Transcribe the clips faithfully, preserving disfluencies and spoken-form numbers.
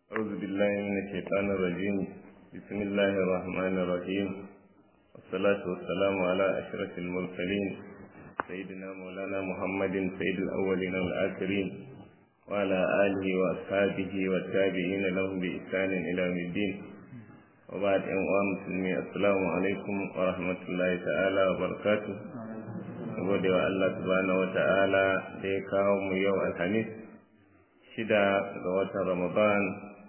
أعوذ بالله من الشيطان الرجيم. بسم الله الرحمن الرحيم، والصلاة والسلام على أشرف المرسلين سيدنا مولانا محمد سيد الأولين والآخرين وعلى آله وأصحابه والتابعين لهم بإحسان إلى يوم الدين. وبعد أيها المسلمين، السلام عليكم ورحمة الله تعالى وبركاته. gode wa Allah subhanahu wa ta'ala da ya kawo mu yau alhamis shida ga watan Ramadan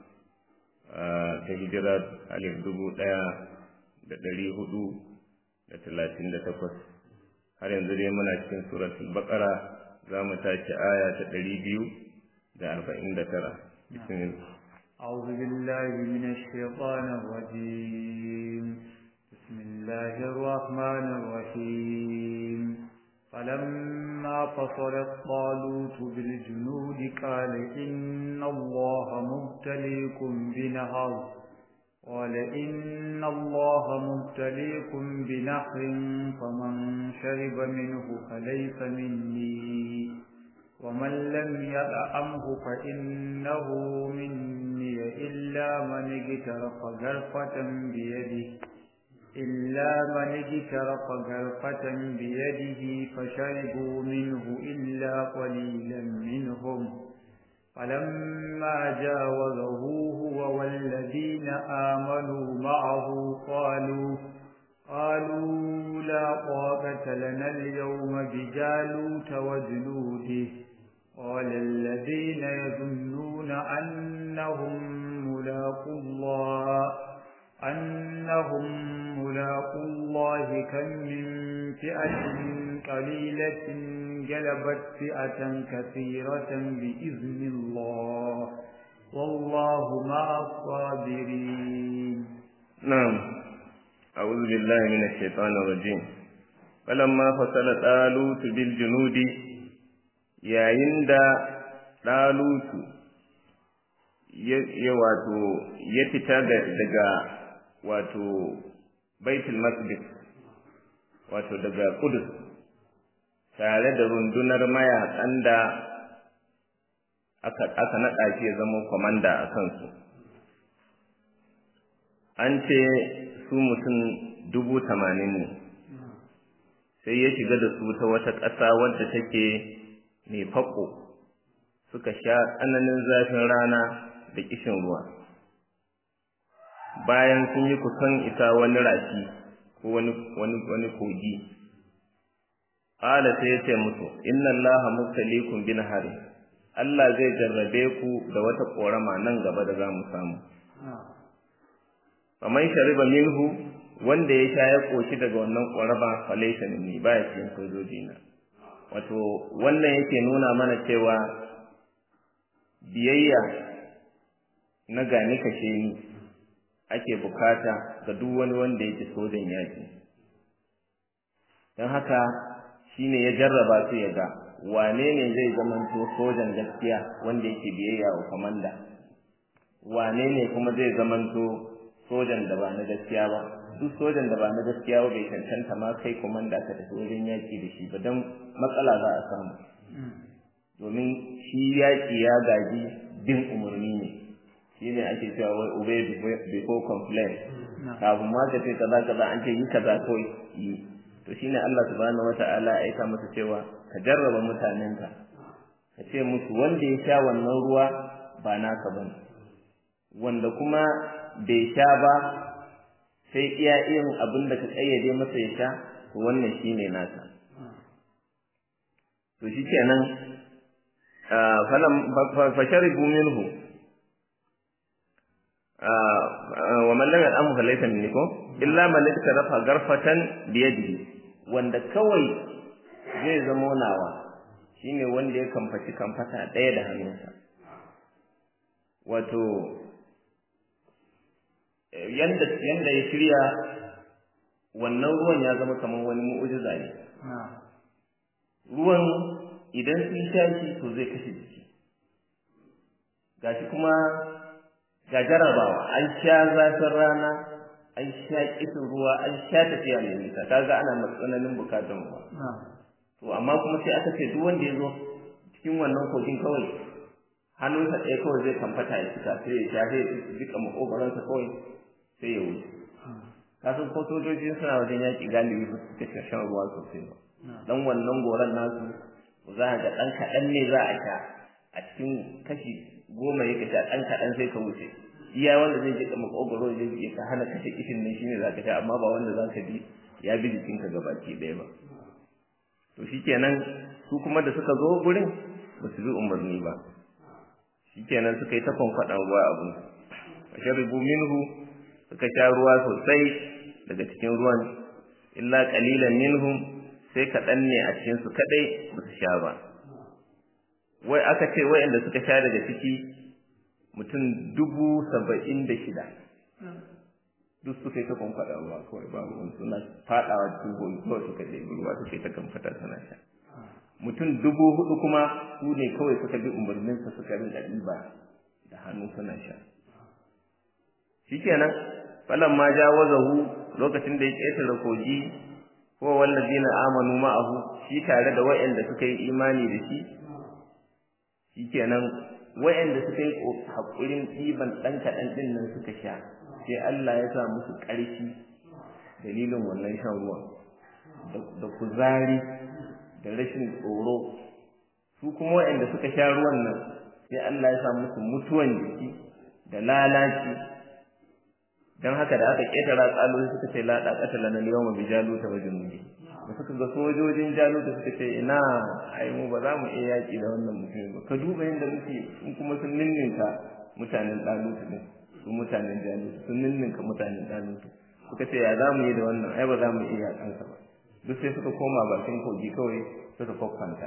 ta hijirar alif dubu ɗaya da ɗari hudu da talatin da takwas. Har yanzu dai muna cikin suratul Baqara, za mu tashi aya ta ɗari biyu da arba'in da tara. Bismillah. أعوذ بالله من الشيطان الرجيم. بسم الله الرحمن الرحيم. فلما فصلت طالوت بالجنود قال إن الله مبتليكم بنهر قال إن الله مبتليكم بنهر فمن شرب منه فليس مني ومن لم يطعمه فإنه مني إلا من اغترف غرفة بيده إلا من اجترف غرفة بيده فشربوا منه إلا قليلا منهم فلما جاوزه هو والذين آمنوا معه قالوا قالوا لا طاقة لنا اليوم بجالوت وجنوده قال الذين يظنون أنهم ملاقو الله أنهم ملاقو الله كم من فئة قليلة جلبت فئة كثيرة بإذن الله والله مع الصابرين. نعم، أعوذ بالله من الشيطان الرجيم. فلما فصل طالوت بالجنود yayin da طالوت ya wato ya fita daga wato Baitul Maqdis, wato daga Qudus tare da rundunar mayakan da aka aka naɗa shi ya zama komanda a kansu. An ce su mutum dubu tamanin ne, sai ya shiga da su ta wata ƙasa wadda take mai faƙo, suka sha tsananin zafin rana da kishin ruwa. Bayan sun yi kusan isa wani rafi ko wani wani wani kogi, qala sai ya ce musu inna allaha mubtaliikum bi nahari, Allah zai jarrabe ku da wata korama nan gaba da zamu samu. Faman shariba minhu, wanda ya sha ya koshi daga wannan korama falaysa minni, ba ya cikin sojojina. Wato wannan yake nuna mana cewa biyayya na gani kashe ni ake bukata ga duk wani wanda yake sojan yaki. Don haka shine ya jarraba su ya ga wane ne zai zamanto sojan gaskiya wanda yake biyayya wa komanda, wane ne kuma zai zamanto sojan da ba na gaskiya ba. Duk sojan da ba na gaskiya ba bai cancanta ma kai komanda ka tafi wajen yaki da shi ba, don matsala za a samu. Domin shi yaki ya gaji bin umarni ne, shi ne ake cewa wai obey before complain. Kafin ma ka ce kaza kaza an ce yi kaza kawai yi. To shine Allah subhanahu wata'ala ya aika masa cewa ka jarraba mutanenka, ka ce musu wanda ya sha wannan ruwa ba naka bane, wanda kuma bai sha ba sai iya irin abin da ka kayyade masa ya sha, to wannan shine naka. To shikenan falam fasharibu minhu wa man lam ya'am falaysa minkum illa man iktarafa garfatan biyadihi, wanda kawai zai zama nawa shine wanda ya kamfaci kamfata daya da hannunsa. Wato yanda yanda ya shirya wannan ruwan ya zama kamar wani mu'jiza ne. Ruwan idan sun sha shi to zai kashe jiki, gashi kuma ga jarabawa, an sha zafin rana, an sha kisin ruwa, an sha tafiya mai nisa, kaga ana matsananin bukatun ruwa. To amma kuma sai aka ce duk wanda ya zo cikin wannan kogin kawai hannunsa ɗaya kawai zai kamfata ya cika sai ya sha sai ya jika makogaransa kawai sai ya wuce kasan ko sojoji suna wajen yaƙi galibi ba su suka shan ruwa sosai ba dan wannan goran nasu za a ga ɗan kaɗan ne za a sha a cikin kashi goma ya sha ɗan kaɗan sai ka wuce iya wanda zai jika makogaro zai ya ka hana kashe kishin nan shine za ka sha amma ba wanda za ka bi ya bi jikinka gabaki ɗaya ba to shikenan su kuma da suka zo gurin ba su bi umarni ba shikenan suka yi ta kwankwaɗan ruwa abun sharibu minhu suka sha ruwa sosai daga cikin ruwan illa qalilan minhum sai kaɗan ne a cikin su kadai ba su sha ba wai aka ce wayanda suka sha daga ciki mutum dubu saba'in da shida duk suka yi ta kwankwaɗa ruwa kawai babu wani suna faɗawa cikin goyi kawai suka ɗebi ruwa suka yi ta kamfata suna sha mutum dubu hudu kuma su ne kawai suka bi umarninsa suka rinka ɗiba da hannu suna sha shikenan falan ma jawazahu lokacin da ya ƙetare kogi ko wallazina amanu ma'ahu shi tare da wayanda suka yi imani da shi shikenan wayanda suka yi hakurin ɗiban ɗan kaɗan ɗin nan suka sha sai Allah ya sa musu ƙarfi dalilin wannan shan ruwan da kuzari da rashin tsoro su kuma wayanda suka sha ruwan nan sai Allah ya sa musu mutuwan jiki da lalaci dan haka da aka ketara tsalo suka ce la da qatala na yawma bi jaluta wa junubi da suka ga sojojin jaluta suka ce ina ai mu ba za mu iya yaki da wannan mutum ba ka duba yanda muke in kuma sun ninninka mutanen daluta din su mutanen jaluta sun ninninka mutanen daluta suka ce ya za mu yi da wannan ai ba za mu iya kansa ba duk sai suka koma bakin kogi kawai suka kwakwanta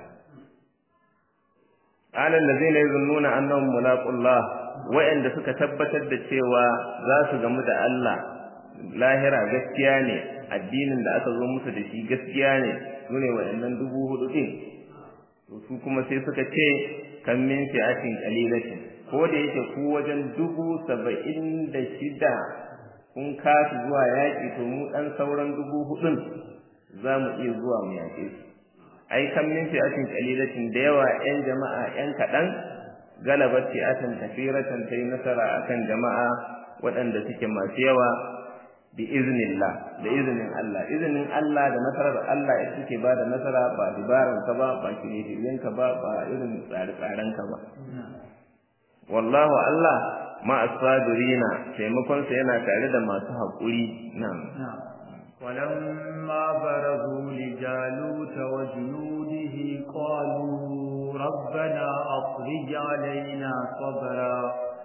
alal ladzina yazunnuna annahum mulaqullah wa'anda suka tabbatar da cewa za su gamu da Allah lahira gaskiya ne addinin da aka zo musu da shi gaskiya ne sune wa'annan dubu hudu din to su kuma sai suka ce kan min fi'atin qalilatin ko da yake ku wajen dubu saba'in da shida kun kasu zuwa yaki to mu dan sauran dubu hudun za mu iya zuwa mu yaƙe su ai kan min fi'atin qalilatin da yawa ƴan jama'a ƴan kaɗan galabat fi'atan kathiratan tay nasara akan jama'a waɗanda suke masu yawa bi iznillah da iznin Allah iznin Allah da nasarar Allah ita take ba da nasara ba dibaran ka ba ba kirkirin ka ba ba irin tsare-tsaren ka ba wallahu Allah ma as-sabirina taimakon sa yana tare da masu haƙuri na'am ولما برزوا لجالوت وجنوده قالوا ربنا أخرج علينا صبرا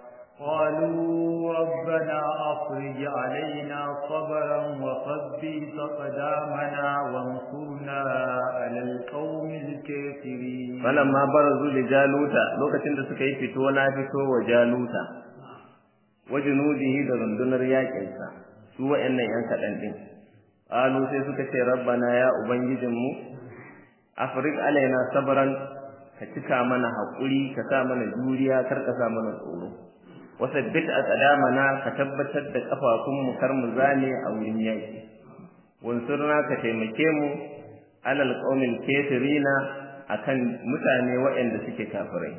قالوا ربنا أخرج علينا صبرا وثبت أقدامنا وانصرنا على القوم الكافرين فلما برزوا لجالوت لوكacin da suka yi fito na fito wa jaluta wajunudihi da rundunar yakinsa su wayannan yan kadan din qalu sai suka ce rabbana ya ubangijinmu afrik alaina sabran ka cika mana hakuri ka sa mana juriya kar ka sa mana tsoro wasabbit aqdamana ka tabbatar da kafafunmu kar mu zane a wurin yaki wansurna ka taimake mu alal qaumil kafirina akan mutane waɗanda suke kafirai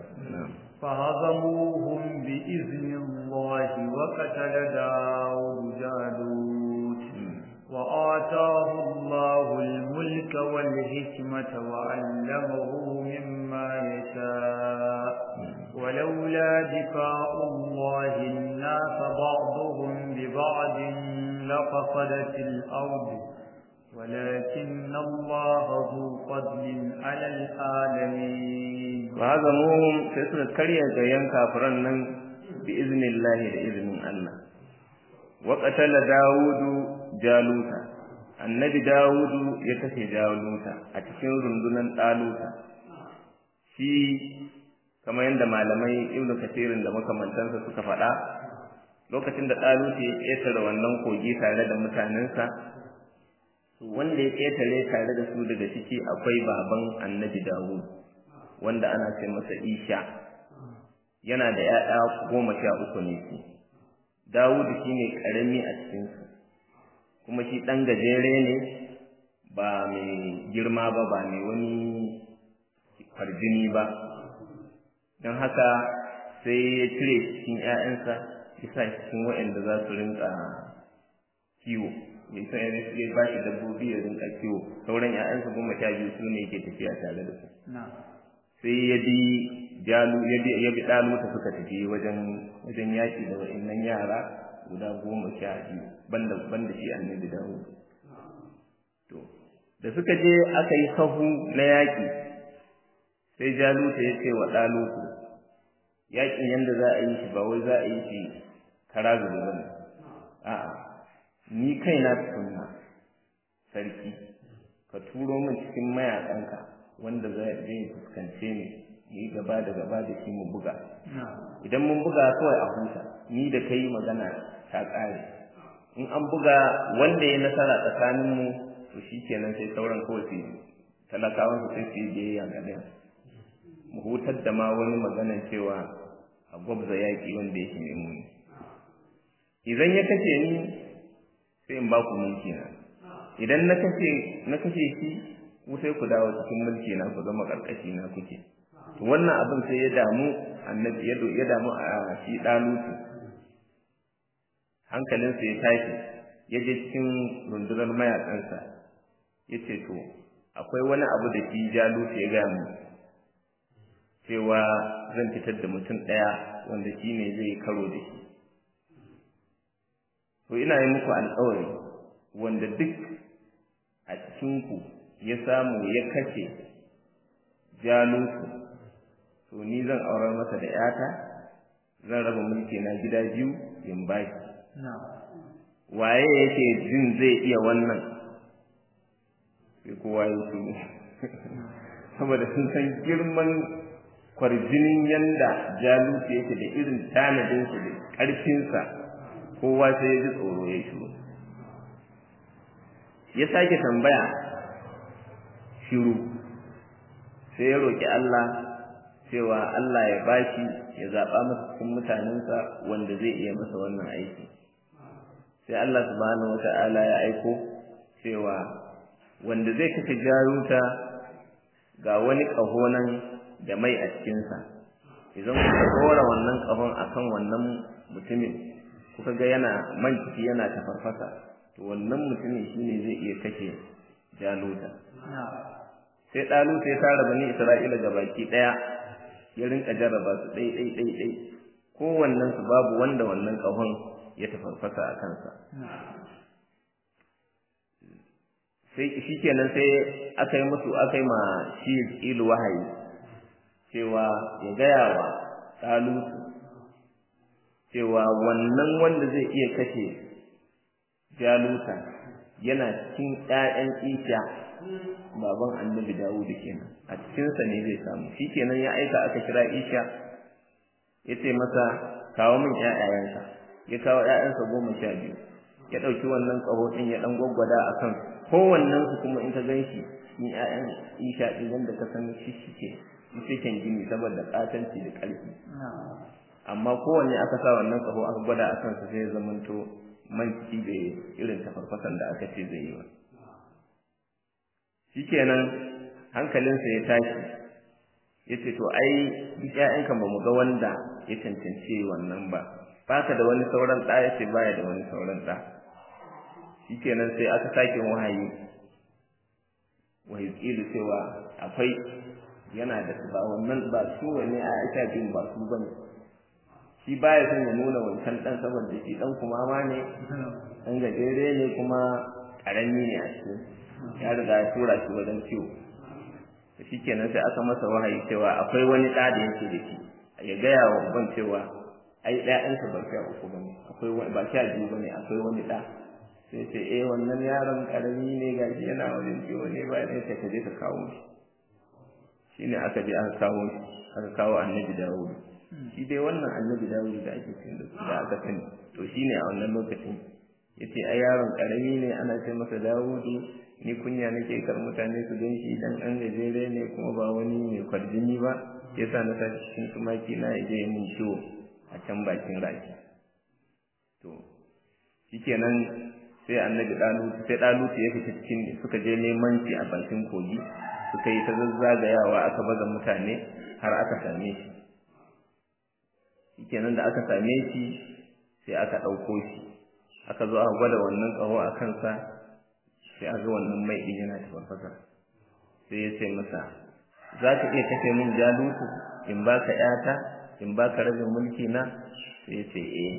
فهزموهم بإذن الله وقتل داود جالوت وآتاه الله الملك والحكمة وعلمه مما يشاء ولولا دفاع الله الناس بعضهم ببعض لفسدت الأرض ولكن الله ذو فضل على العالمين وهزموهم سيسنة كريا جيان كافران بإذن الله لإذن الله وقتل داود jaluta annabi dawudu ya kashe jaluta a cikin rundunan daluta shi kamar yadda malamai ibnu kasirin da makamantansa suka faɗa lokacin da daluta ya ƙetare wannan kogi tare da mutanensa wanda ya ƙetare tare da su daga ciki akwai baban annabi dawud wanda ana ce masa isha yana da ƴaƴa goma sha uku ne shi dawudu shine ƙarami a cikinsu kuma shi ɗan gajere ne ba mai girma ba ba mai wani farjini ba don haka sai ya cire cikin ƴaƴansa ya sa cikin waɗanda za su rinka kiwo ya sa ya ba shi dabbobi ya rinka kiwo sauran ƴaƴansa goma sha biyu su ne yake tafiya tare da su sai ya bi jalu ya bi ya bi daluta suka tafi wajen wajen yaki da waɗannan yara guda goma sha biyu banda banda shi annabi Dawud to da suka je aka yi sahu na yaki sai jaluta ya ce wa dalutu yakin yanda za a yi shi ba wai za a yi shi kara zuwa bane a'a ni kaina tukunna sarki ka turo min cikin mayakanka wanda zai fuskance ni yi gaba da gaba da shi mu buga idan mun buga kawai a huta ni da kai magana ta kare in an buga wanda ya nasara tsakanin mu to shikenan sai sauran kawai su talakawan su sai su je ya gaba mu hutar da ma wani magana cewa a gwabza yaki wanda yake mai muni idan ya kace ni sai in ba ku mulki na idan na kace na kace shi ku sai ku dawo cikin mulki na ku zama karkashi na kuke to wannan abin sai ya damu annabi ya ya damu a shi dalutu hankalin sa ya tashi ya je cikin rundunar mayakansa yace to akwai wani abu da shi jalutu ya ga mu cewa zan fitar da mutum daya wanda shine zai karo da shi to ina yi muku alƙawari wanda duk a cikin ku ya samu ya kace jalutu to ni zan aurar masa da yata zan raba mulki na gida biyu in baki waye yake jin zai iya wannan sai kowa ya su saboda sun san girman kwarjinin yanda jalutu yake da irin tanadin sa da karfin sa kowa sai ya ji tsoro ya shiru ya sake tambaya shiru sai ya roki Allah cewa Allah ya bashi ya zaba masa cikin mutanensa wanda zai iya masa wannan aiki sai Allah subhanahu wataala ya aiko cewa wanda zai kace jaruta ga wani kaho nan da mai a cikin sa idan kuka dora wannan kahon akan wannan mutumin kuka ga yana man ciki yana tafarfasa to wannan mutumin shine zai iya kace jaluta sai dalu sai tara bani Isra'ila gabaki daya ya rinka jarraba su dai dai dai dai kowannen su babu wanda wannan kahon ya tafarfasa a kansa sai shikenan sai aka yi musu aka yi ma shi ilu wahayi cewa ya gaya wa dalu cewa wannan wanda zai iya kashe jaluta yana cikin ƴaƴan Isha baban annabi Dawud kenan a cikin sa ne zai samu shikenan ya aika aka kira Isha yace masa kawo min ƴaƴayensa ya kawo ƴaƴansa goma sha biyu ya dauki wannan kaho din ya dan gwaggwada akan kowannen su kuma in ka ganshi ni ƴaƴan Isha din wanda ka san shi shike cikin gini saboda katanci da ƙarfi amma kowanne aka sa wannan kaho aka gwada akan sa sai ya zamanto man ciki da irin tafarfasan da aka ce zai yi ba shikenan hankalinsa ya tashi yace to ai duk ƴaƴanka ba mu ga wanda ya tantance wannan ba baka da wani sauran da yace baya da wani sauran da shikenan sai aka sake wahayi wahayi ilu cewa akwai yana da ba wannan ba su ne a Aisha bin ba su bane shi baya son ya nuna wancan dan saboda shi dan kuma ma ne dan gajere ne kuma karami ne a cikin ya riga ya tura shi wajen ciwo to shikenan sai aka masa wahayi cewa akwai wani da da yake da shi ya gaya wa uban cewa ai ɗayansa ba sha uku bane akwai ba sha biyu bane akwai wani da sai ce eh wannan yaron karami ne gashi yana wajen ciwo ne ba da ka je ka kawo shi shine aka je aka kawo shi aka kawo annabi Dawud shi dai wannan annabi Dawud da ake cewa da aka sani to shine a wannan lokacin yace ai yaron karami ne ana ce masa Dawud ni kunya nake kar mutane su gan shi dan an gajere ne kuma ba wani mai kwarjini ba yasa na tashi cikin tumaki na yaje min ciwo a can bakin raki to shikenan sai annabi Dalu sai Dalu ya fita cikin suka je neman shi a bakin kogi suka yi ta zazzagayawa aka baza mutane har aka same shi shikenan da aka same shi sai aka ɗauko shi aka zo aka gwada wannan ƙaho a kansa sai aka ga wannan mai ɗin yana tafasa sai ya ce masa za ka iya kashe min Jalutu in ba ka ƴata in ba ka rabin mulki na sai ya ce eh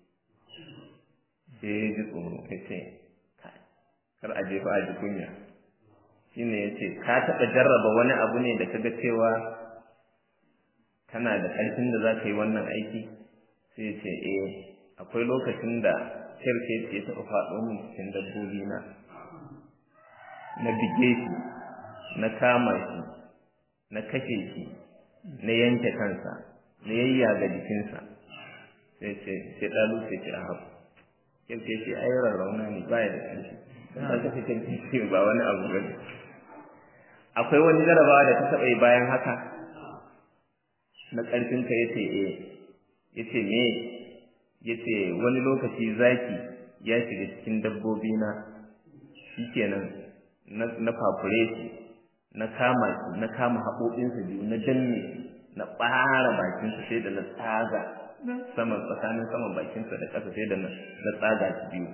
sai ya ji tsoro ya ce kar a jefa a ji kunya shine ya ce ka taɓa jarraba wani abu ne da kaga cewa kana da ƙarfin da za ka yi wannan aiki sai ya ce eh akwai lokacin da kirkeci ya taɓa faɗo min cikin dabbobi na na bige shi na kama shi na kashe shi na yanke kansa na yayyaga jikinsa sai ce sai ɗalu sai ce a haku kirkeci ai rarrauna ne baya da ƙarfi don ta kashe kirkeci ba wani abu ba akwai wani jarabawa da ta taɓa yi bayan haka na ƙarfinka ya ce eh ya ce me ya ce wani lokaci zaki ya shiga cikin dabbobi na shikenan na fafure shi na kama shi na kama haɓoɓinsa biyu na danne na ɓara bakinsa sai da na tsaga saman tsakanin saman bakinsa da ƙasa sai da na tsaga shi biyu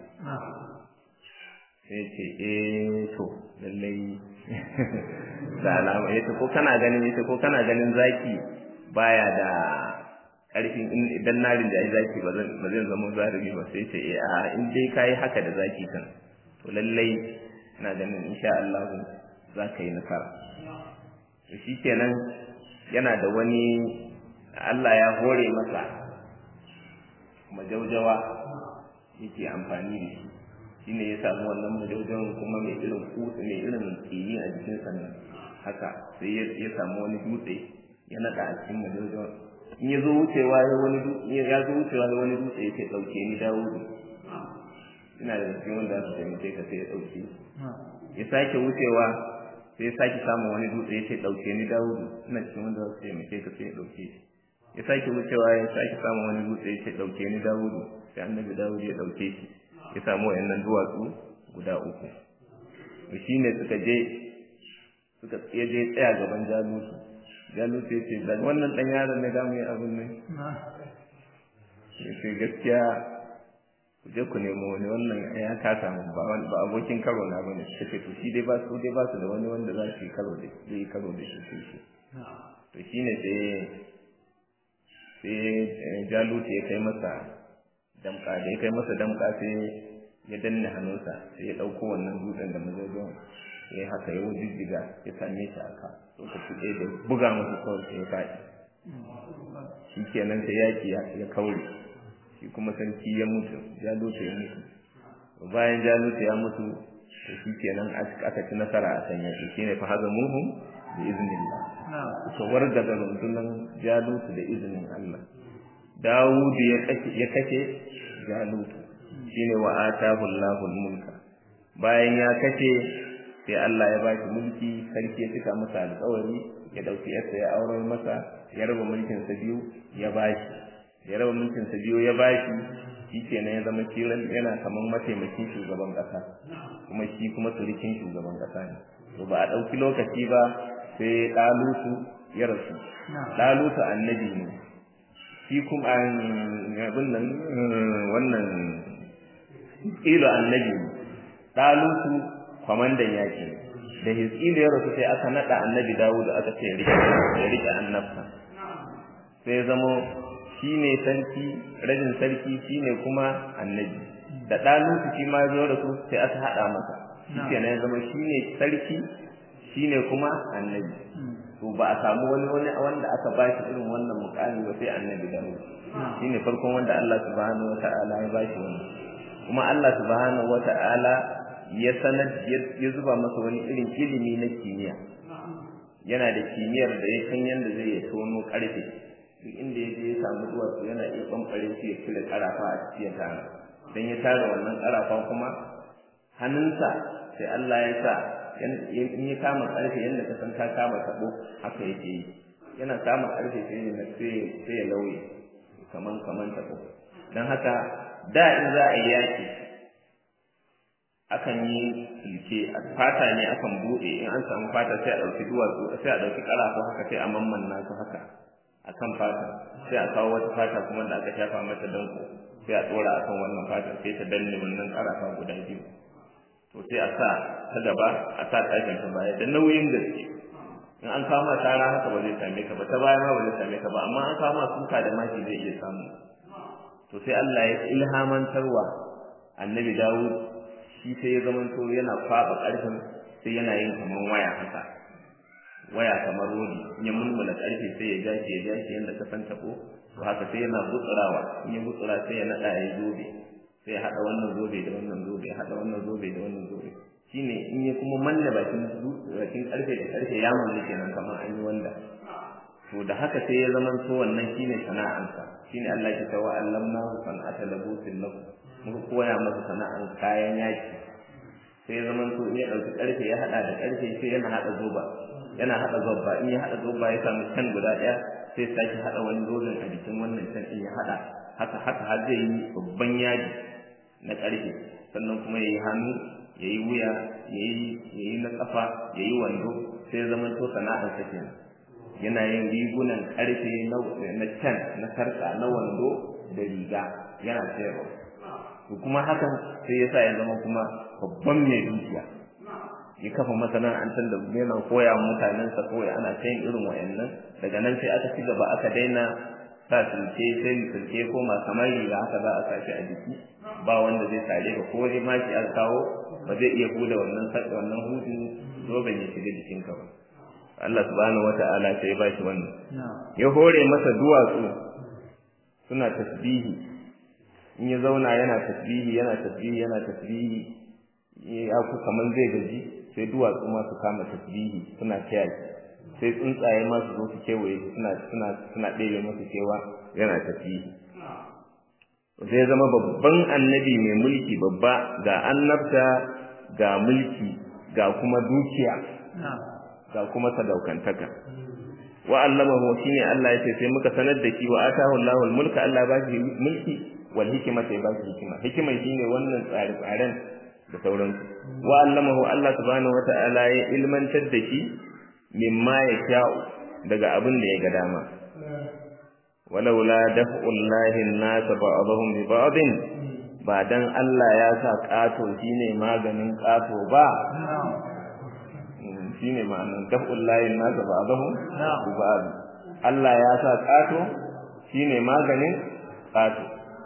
sai ce eh to lallai da alama yace ko kana ganin yace ko kana ganin zaki baya da ƙarfin idan narin da ai zaki ba zan ba zan zama zarumi ba sai ce eh a in dai kai haka da zaki kan to lallai ina ganin insha Allah za ka yi nasara to shikenan yana da wani Allah ya hore masa majaujawa yake amfani da shi shine ya samu wannan majaujawan kuma mai irin kusa mai irin tsini a jikin sannan haka sai ya samu wani dutse ya naɗa a cikin majaujawan in ya zo wucewa ya wani ya zo wucewa ya wani dutse ya ce ɗauke ni Dawudu ina da cikin wanda za su taimake ka sai ya ɗauke ya sake wucewa sai ya sake samun wani dutse ya ce ɗauke ni Dawudu ina cikin wanda za su taimake ka sai ya ɗauke ya sake wucewa ya sake samun wani dutse ya ce ɗauke ni Dawudu sai annabi Dawudu ya ɗauke shi ya samu wayannan duwatsu guda uku to shine suka je suka je tsaya gaban Jalutu Jalutu ya ce wannan dan yaron ne da mu yi abin nan sai gaskiya ku je ku nemo wani wannan ya kasa mun ba ba abokin karo na bane sai to shi dai ba su dai ba su da wani wanda za su yi karo da yi karo da shi sai to shine sai sai Jalutu ya kai masa damka da ya kai masa damka sai ya danne hannunsa sai ya dauko wannan dutsen da mazaujon ya haka ya wujijjiga ya same shi aka lokaci ɗaya da buga masa kawai sai ya faɗi shi kenan sai yaki ya kaure shi kuma sarki ya mutu Jalutu ya mutu bayan Jalutu ya mutu to shi kenan aka ci nasara a kan yaki shine fa hazamuhum bi iznillah to warga da rundunan Jalutu da izinin Allah Dawudu ya kashe ya kashe Jalutu shine wa atahu Allahul mulka bayan ya kashe sai Allah ya baki mulki sarki ya cika masa alƙawari ya dauki yarsa ya aurar masa ya raba mulkin sa biyu ya bashi ya raba mulkin sa biyu ya bashi shikenan ya zama kiran yana kaman mataimakin shugaban kasa kuma shi kuma surikin shugaban kasa ne to ba a dauki lokaci ba sai Dalutu ya rasu Dalutu annabi ne shi kuma abin nan wannan ilo annabi Dalutu kwamandan yaki da Hizkilu ya rasu sai aka nada annabi Dawud aka ce rike ya rike annabta sai zamo shine sarki rajin sarki shine kuma annabi da Dalutu shi ma zo da su sai aka hada masa shikenan ya zama shine sarki shine kuma annabi to ba a samu wani wani wanda aka ba shi irin wannan mukami ba sai annabi Dawud shine farkon wanda Allah subhanahu wataala ya ba shi wannan kuma Allah subhanahu wataala ya sanar ya zuba masa wani irin ilimi na kimiyya yana da kimiyyar da ya san yanda zai yi tono karfe duk inda ya je ya samu duwatsu yana iya bambare shi ya cire karafa a cikin tara dan ya tara wannan karafa kuma hannunsa sai Allah ya sa in ya kama karfe yanda ka san ka kama tabo haka yake yi yana kama karfe sai ya sai sai ya lauye kaman kaman tabo dan haka da in za a yi yaki akan yi silke a fata ne akan bude in an samu fata sai a dauki duwatsu sai a dauki karafa haka sai a mammanna su haka akan fata sai a kawo wata fata kuma da aka shafa mata danko sai a tsora akan wannan fata sai ta danne wannan karafa guda biyu to sai a sa ta gaba a sa tashin ta baya da nauyin gaske in an kawo ma tara haka ba zai same ka ba ta baya ma ba zai same ka ba amma an kawo ma suka da maki zai iya samu to sai Allah ya ilhamantarwa annabi Dawud shi sai ya zama to yana kwaba karfin sai yana yin kaman waya haka waya kamar rodi in ya mulmula karfe sai ya jashi ya jashi yanda ka san tabo to haka sai yana gutsurawa in ya gutsura sai ya nada ya zobe sai ya hada wannan zobe da wannan zobe ya hada wannan zobe da wannan zobe shine in ya kuma manna bakin bakin karfe da karfe ya mulki kenan kamar an yi wanda to da haka sai ya zama to wannan shine sana'ansa shine Allah ya tawa allamnahu san'ata labusin lakum muka koya masa sana'an kayan yaki sai ya zama to in ya dauki karfe ya hada da karfe sai yana hada zoba yana hada zoba in ya hada zoba ya samu kan guda daya sai sake hada wani zobin a jikin wannan can in ya hada haka haka har zai yi babban yaji na karfe sannan kuma yayi hannu yayi wuya yayi yayi na kafa yayi wando sai ya zama to sana'an sa kenan yana yin rigunan karfe na can na sarka na wando da riga yana sayarwa to kuma hakan sai ya sa ya zama kuma babban mai dukiya ya kafa masana'antar da yana koya mutanen sa koya ana sayin irin wayannan daga nan sai aka ci gaba aka daina sa sulke sai sulke ko ma kamar riga haka za a sashi a jiki ba wanda zai sare ka ko dai maki an kawo ba zai iya huda wannan wannan hudin zoben ya shiga jikinka ba Allah subhanahu wata'ala sai ba shi wannan ya hore masa duwatsu suna tasbihi in ya zauna yana tasbihi yana tasbihi yana tasbihi ya ku kaman zai gaji sai duwatsu ma su kama tasbihi suna kiyaye sai tsuntsaye ma su zo su kewaye suna suna suna ɗebe masa kewa yana tasbihi zai zama babban annabi mai mulki babba ga annabta ga mulki ga kuma dukiya ga kuma sadaukantaka wa allamahu shine Allah yace sai muka sanar da shi wa atahu Allahu al-mulka Allah ba shi mulki wal hikmata ba shi hikima hikima shine wannan tsari tsaren da sauransu wa allamahu Allah subhanahu wata'ala ya ilmantar da shi mimma yasha'u daga abin da ya ga dama walaula daf'ullahi an-nas ba'dahum bi ba'din ba dan Allah ya sa kato shine maganin kato ba shine ma'anar daf'ul layin nasa ba'dahu ba'd Allah ya sa kato shine maganin kato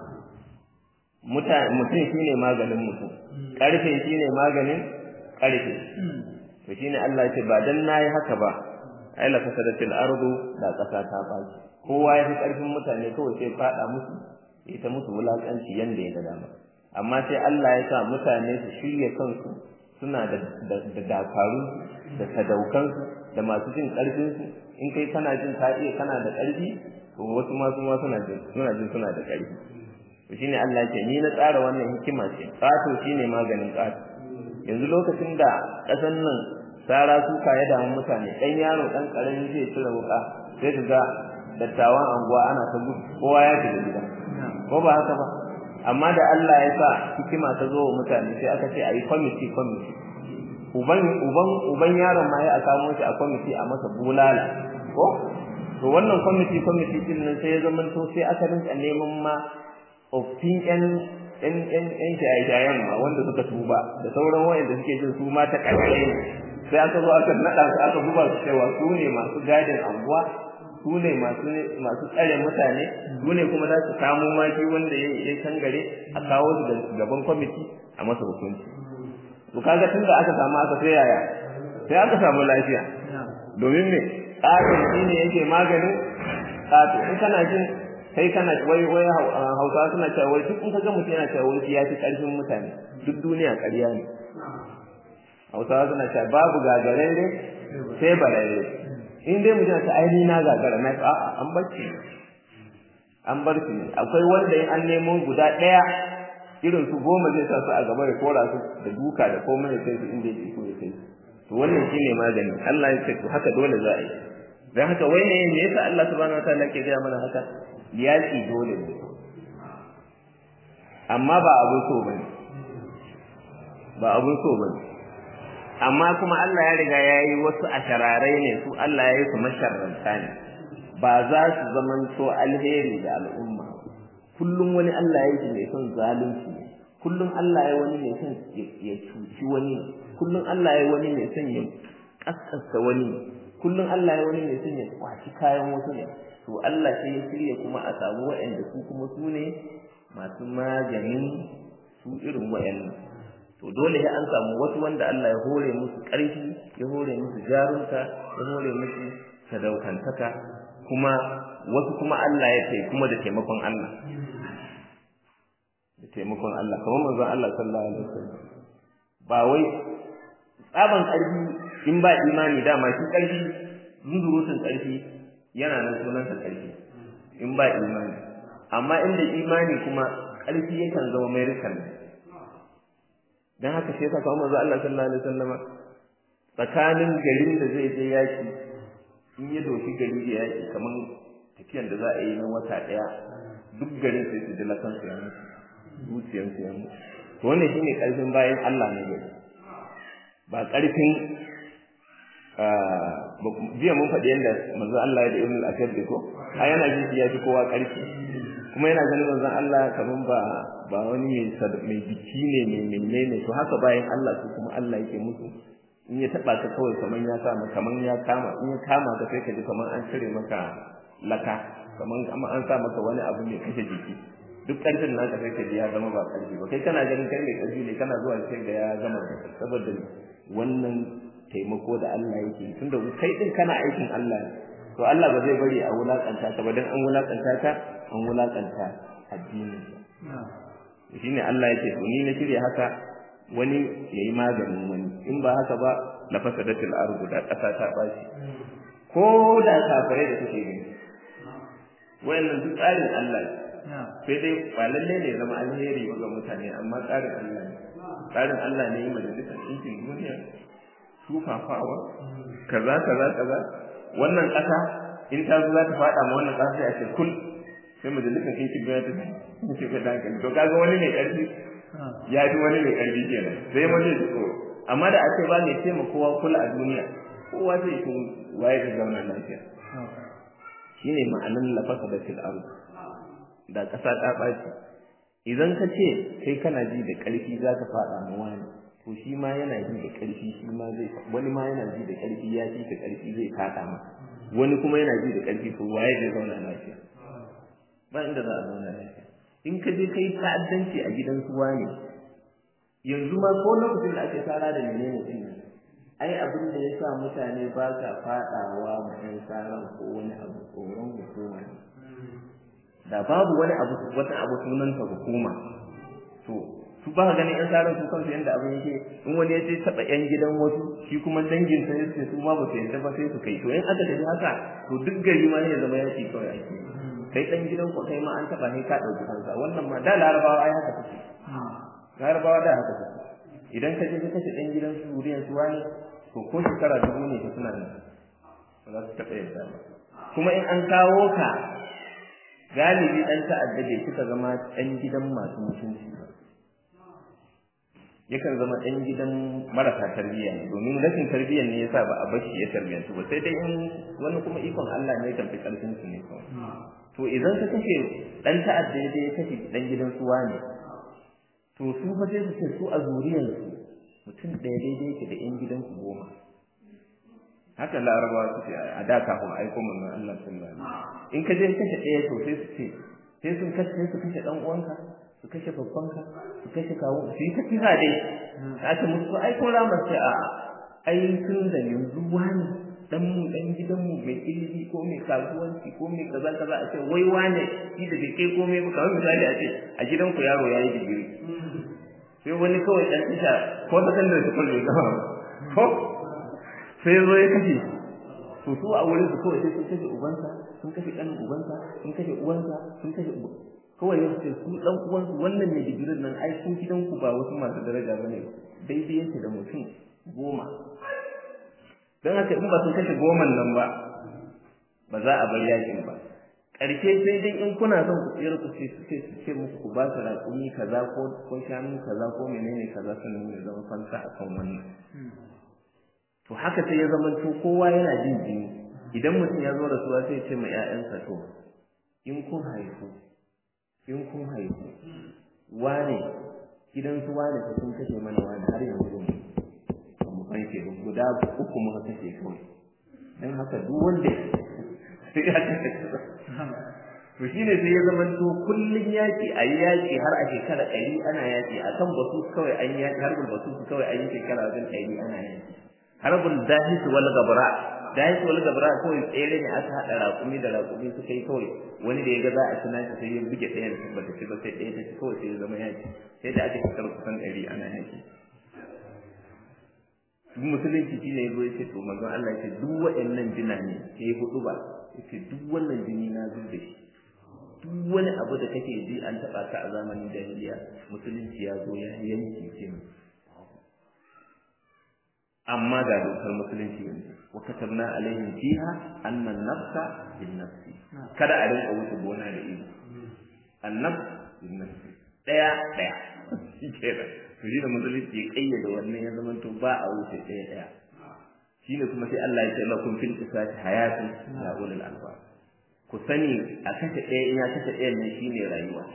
mutum mutum shine maganin mutum karfe shine maganin karfe to shine Allah ce ba dan nayi haka ba ai la fasadatil ardu da kasa ta baki kowa ya fi karfin mutane kawai sai fada musu ita musu wulakanci yanda ya ga dama amma sai Allah ya sa mutane su shirye kansu suna da da dakaru da sadaukansu da masu jin ƙarfinsu in kai kana jin ka iya kana da ƙarfi to wasu ma ma suna jin suna jin suna da ƙarfi to shine Allah ke ni na tsara wannan hikima ce ƙato shine maganin ƙato yanzu lokacin da ƙasan nan sara suka ya damu mutane ɗan yaro ɗan ƙarami zai cire wuƙa sai ka ga dattawan anguwa ana ta gudu kowa ya shiga gida ko ba haka ba amma da Allah ya sa hikima ta zo wa mutane sai aka ce ayi committee committee uban uban uban yaron ma ya aka mu shi a committee a masa bulala ko to wannan committee committee din nan sai ya zama to sai aka rinka neman ma ofin yan yan yan yan shayayen ma wanda suka tuba da sauran wayanda suke jin su ma ta kalle sai aka zo aka nada su aka duba su cewa su ne masu gadin anguwa su ne masu masu tsare mutane su ne kuma za su samu maki wanda ya yi kangare a kawo su da gaban committee a masa hukunci to kaga tunda aka samu aka sai yaya sai aka samu lafiya domin me tsarin shine yake maganin tsato in kana jin kai kana wai wai Hausa suna cewa wai duk in kaga mutum yana cewa wai ya fi karfin mutane duk duniya ƙarya ne Hausa suna cewa babu gagarare sai barare in dai mutum ta aini na gagara na a'a an barci an barci ne akwai wanda in an nemo guda daya irin su goma zai sa su a gaba da kora su da duka da komai sai su inda yake so ya kai to wannan shine magani Allah ya ce to haka dole za a yi dan haka wai ne me yasa Allah subhanahu wataala ke ga mana haka yaki dole ne amma ba abun so bane ba abun so bane amma kuma Allah ya riga ya yi wasu ashararai ne su Allah ya yi su masharranta ne ba za su zamanto alheri ga al'umma. Kullum wani Allah yake mai son zalunci ne, kullum Allah ya wani mai son ya cuci wani, kullum Allah ya wani mai son ya kaskasta wani, kullum Allah ya wani mai son ya kwaci kayan wasu ne. To Allah sai ya shirya kuma a samu waɗanda su kuma su ne masu maganin su irin waɗannan. To dole sai an samu wasu wanda Allah ya hore musu ƙarfi, ya hore musu jarunta, ya hore musu sadaukantaka, kuma wasu kuma Allah ya tai kuma da taimakon Allah. Da taimakon Allah kamar manzon Allah sallallahu alaihi wasallam. Ba wai tsaban ƙarfi in ba imani dama shi ƙarfi zuzurutun ƙarfi yana nan sunansa ƙarfi in ba imani, amma inda imani kuma ƙarfi yakan zama mai rikan. Dan haka sai ka kawo manzo Allah sallallahu alaihi wasallam tsakanin garin da zai je yaki in ya doki gari da yaki kaman tafiyan da za a yi na wata daya duk garin sai su ji lakan su yana zuciyar su yana. To wannan shine ƙarfin bayan Allah ne gari, ba ƙarfin jiya mun faɗi yadda manzo Allah ya da Ibn al-Asad ko a yana jin ya fi kowa ƙarfi, kuma yana ganin manzo Allah kaman ba ba wani mai mai biki ne mai menene. To haka bayan Allah su kuma Allah yake musu, in ya taba ka kawai kaman ya sa maka kaman ya kama in ya kama ka sai ka ji kaman an cire maka laka, kaman an sa maka wani abu mai kashe jiki. Duk ƙarfin naka sai ka ji ya zama ba ƙarfi ba, kai kana ganin kai mai ƙarfi ne kana zuwa sai da ya zama saboda wannan taimako da Allah yake, tunda kai din kana aikin Allah ne. To Allah ba zai bari a wulakanta ka ba, dan an wulakanta ka an wulakanta addini. Shine Allah yake to ni na shirye haka wani yayi maganin wani, in ba haka ba la fasadatul ardu da kasa ta bashi. Ko da kafirai da suke gani wayannan duk tsarin Allah ne, sai dai ba lalle ne zama alheri ga mutane, amma tsarin Allah ne. Tsarin Allah ne yi majalisar ɗinkin duniya tufafawa kaza kaza kaza. Wannan ƙasa in ta zo za ta faɗa ma wannan ƙasa sai a ce kul, sai majalisar ɗinkin duniya ta ce ka dankali. To kaga wani mai ƙarfi ya fi wani mai ƙarfi kenan, sai wani ya tsoro. Amma da ake ba mai taimaka kowa kula a duniya, kowa zai kun waye da zauna lafiya. Shine ma'anar lafasa da fil ardh, da ƙasa ta ɓaci. Idan ka ce kai kana ji da ƙarfi za ka faɗa ma wani, to shi ma yana ji da ƙarfi, shi ma zai wani ma yana ji da ƙarfi ya fi ka ƙarfi zai faɗa ma wani, kuma yana ji da ƙarfi, to waye zai zauna lafiya? Ba inda za a zauna lafiya. In ka je kai ta'addanci a gidan su wani, yanzu ma ko lokacin da ake fara da menene din nan, ai abin da ya sa mutane ba sa faɗawa ma ɗan saran ko wani abu tsoron hukuma ne. Da babu wani abu wata abu sunanta hukuma, to su ba ka ganin ƴan tsarin su kansu yanda abin yake, in wani ya ce taɓa ƴan gidan wasu shi kuma dangin sa ya ce su ma ba su yadda ba sai su kai. To in aka tafi haka to duk gari ma ya zama yaki kawai ake. Kai ɗan gidan ku kai ma an taɓa ne ka ɗauki kansa. Wannan ma da larabawa ai haka take, larabawa da haka take. Idan ka je ka kashe ɗan gidan su zuriyar su wani, to ko shekara dubu ne ka suna nan ba za su taɓa yadda ba. Kuma in an kawo ka galibi ɗan ta'adda bai suka zama ɗan gidan masu mutunci ba, yakan zama ɗan gidan marasa tarbiyya ne, domin rashin tarbiyyar ne yasa ba a bashi ya tarbiyyantu ba. Sai dai in wani kuma ikon Allah ne kan fi ƙarfin su ne kawai. To idan ka kashe ɗan ta'adda ya ya kashe ɗan gidan su wane, to su fa sai su ce su a zuriyarsu mutum ɗaya daidai yake da ƴan gidan su goma. Haka larabawa su ce a da kafin aiko manzon Allah sallallahu alaihi wasallam. In ka je kashe ɗaya to sai su ce sai sun kashe sai su kashe ɗan uwanka, su kashe babbanka, su kashe kawo, su yi ta kira dai. Aka musu ai ko ramar ce a ai tun da yanzu wani dan mu dan gidanmu mai ilimi ko mai kasuwanci ko mai kaza kaza a ce wai wane shi da kai komai ba. Kawai misali a ce a gidanku yaro yayi digiri, sai wani kawai dan tisha ko ta kan da su kullu gaba ko sai zo ya kashe. To su a wurin su kawai sai sun kashe ubansa, sun kashe ɗan ubansa, sun kashe uwansa, sun kashe uba. Kawai ya ce su ɗan uwansu wannan ne digirin nan ai sun gidanku ba wasu masu daraja bane, daidai yake da mutum goma. Don haka in ba sun kashe goman nan ba ba za a bar yakin ba. Ƙarshe sai dai in kuna son ku tsira ku ce suke su ce muku ku ba su raƙumi kaza ko ko shanu kaza ko menene kaza sannan ya zama fansa akan wannan. To haka sai ya zama to kowa yana jin jini. idan mutum ya zo rasuwa sai ce ma ƴaƴansa to in kun haihu in kun haihu wane gidan su wane ta sun kashe mana wani har yanzu ne mu fanke guda uku muka kashe kawai dan haka duk wanda sai ya kashe to shine sai ya zama to kullun yaki ayi yaki har a shekara ɗari ana yaki akan basu kawai an yaki harbul basu kawai an yi shekara wajen ɗari ana yaki harbul dahis wal gabra dahis wal gabra kawai tsere ne aka hada raƙumi da raƙumi suka yi kawai wani da ya ga za a tuna shi sai ya buge ɗayan ba ta ci ba sai ɗaya ta ci kawai sai ya zama yaki sai da aka shekara kusan ɗari ana yaki musulunci shine ya zo ya ce to manzon Allah ya ce duk waɗannan jina ne sai hudu ba ya ce duk wannan jini na zuba shi duk wani abu da kake ji an taba ka a zamanin jahiliya musulunci ya zo ya yanke shi amma ga dokar musulunci yanzu wa katabna alaihim fiha anna an-nafsa bin-nafsi kada a rinka wuce gona da ido an-nafs bin-nafsi daya daya shikenan to shi da musulunci ya kayyade wannan ya zama to ba a wuce daya daya shine kuma sai Allah ya ce lakum fil qisasi hayatun ya ulul albab ku sani a kashe ɗaya in ya kashe ɗaya ne shine rayuwa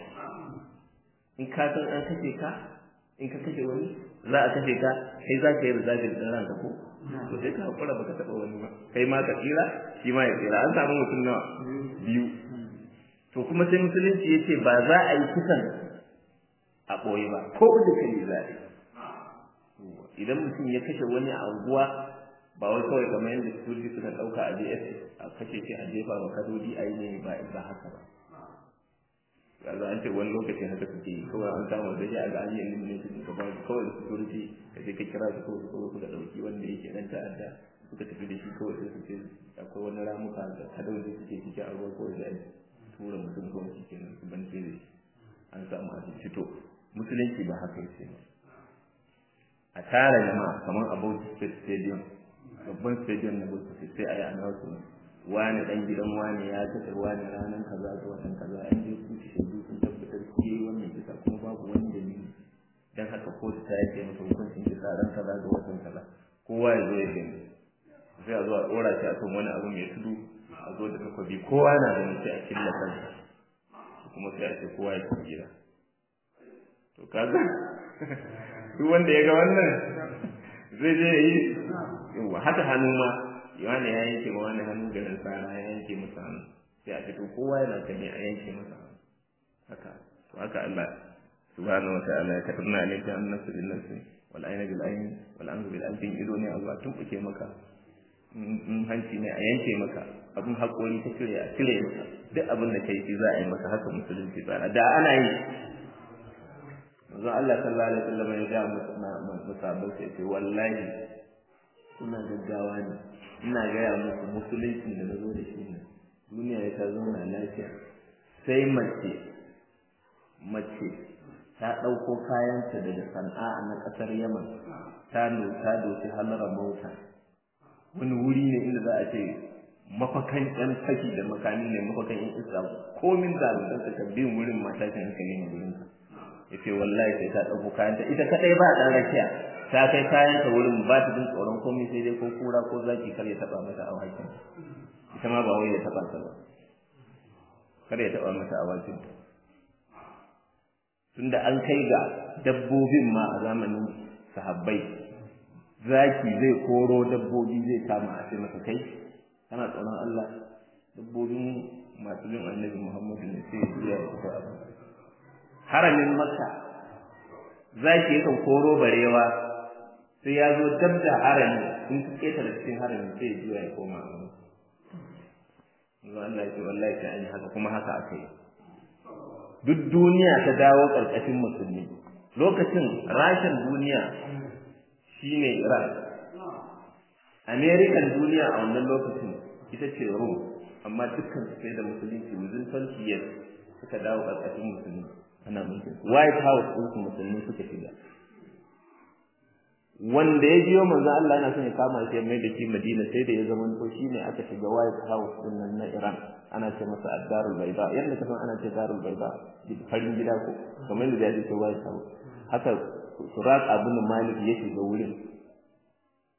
in ka san an kashe ka in ka kashe wani za a kashe ka kai za ka yi rizabin ɗin ranka ko to sai ka haƙura baka taɓa wani ba kai ma ka tsira shi ma ya tsira an samu mutum nawa biyu to kuma sai musulunci ya ce ba za a yi kisan a ɓoye ba ko da kai za a yi idan mutum ya kashe wani a unguwa ba wai kawai kamar yadda security suka ɗauka a J S a kashe shi a jefa wa kadodi a yi ne ba ba haka ba yanzu an ce wani lokaci haka suke yi kawai an samu da shi a ga an yi elimination ka ba kawai da security ka je ka kira su kawai su kawai suka ɗauki wanda yake ɗan ta'adda suka tafi da shi kawai sai su ce akwai wani ramuka da kadodi suke ciki a ruwa kawai sai a tura mutum kawai shi kenan su bance da shi an samu a fito musulunci ba haka yake ba a tara jama'a kamar a Bauchi State Stadium babban stadium na Bauchi sai a yi announcement wani dan gidan wani ya tafi wani ranar kaza ga watan kaza an je su shaidu sun tabbatar ke wannan kisa kuma babu wani dalili dan haka kotu ta yake masa hukuncin kisa ran kaza ga watan kaza kowa ya zo ya gani sai a zo a dora shi akan wani abu mai tudu a zo da takobi kowa na ganin sai a killa kansa kuma sai a ce kowa ya tafi gida to kaga duk wanda ya ga wannan zai je yi yawa haka hannu ma wani ya yanke ma wani hannu garin tsara ya yanke masa hannu sai a fito kowa yana gani a yanke masa hannu haka to haka Allah subhanahu wa ta'ala ya katarna alayka an-nafsu bin-nafsi wal ayna bil-ayni wal anfu bil-anfi ido ne Allah tumbuke maka in hanci ne a yanke maka abin hakori ta cire a cire maka duk abin da kai shi za a yi maka haka musulunci tsara da ana yi manzo Allah sallallahu alaihi wasallam ya ga musabbai sai ce wallahi ina gaggawa ne ina gaya muku musulunci da nazo da shi ne duniya ya ta zauna lafiya sai mace mace ta dauko kayanta daga Sana'a na kasar Yaman ta ta doki halara mota wani wuri ne inda za a ce mafakan ɗan saki da makami ne mafakan ɗan islam komin zalunta ta bin wurin matakin hankali ne wurin ka yace wallahi sai ta dauko kayanta ita kadai ba dan rakiya ta kai kayanta wurin ba ta jin tsoron komai sai dai ko kura ko zaki kar ya taba mata awakin ita ma ba wai ya taba ta ba kar ya taba mata awakin tunda an kai ga dabbobin ma a zamanin sahabbai zaki zai koro dabbobi zai kama a sai masa kai kana tsoron Allah dabbobin masu bin annabi Muhammadu ne sai ya fito a haramin Makka zaki yakan koro barewa sai ya zo dab da harami in ka keta da cikin harami sai ya ya koma Allah ya ce wallahi sai an yi haka kuma haka akai duk duniya ta dawo karkashin musulmi lokacin rashin duniya shine Iran American duniya a wannan lokacin ita ce Rome amma dukkan su sai da musulunci within twenty years suka dawo karkashin musulmi ana mulkin White House din su musulmi suka shiga wanda ya biyo manzo Allah yana son ya kama shi mai da shi Madina sai da ya zama to shine aka shiga White House din nan na Iran ana ce masa Ad-Darul Bayda yanda kasan ana ce Darul Bayda farin gida ko kamar da ya ce White House haka Surat Ibn Malik ya shiga wurin